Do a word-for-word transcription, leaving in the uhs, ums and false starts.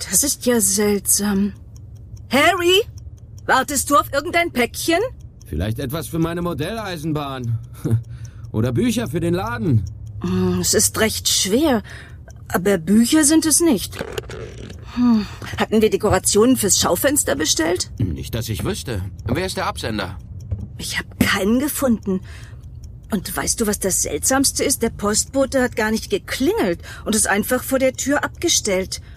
Das ist ja seltsam. Harry, wartest du auf irgendein Päckchen? Vielleicht etwas für meine Modelleisenbahn. Oder Bücher für den Laden. Es ist recht schwer, aber Bücher sind es nicht. Hm. Hatten wir Dekorationen fürs Schaufenster bestellt? Nicht, dass ich wüsste. Wer ist der Absender? Ich habe keinen gefunden. Und weißt du, was das Seltsamste ist? Der Postbote hat gar nicht geklingelt und ist einfach vor der Tür abgestellt.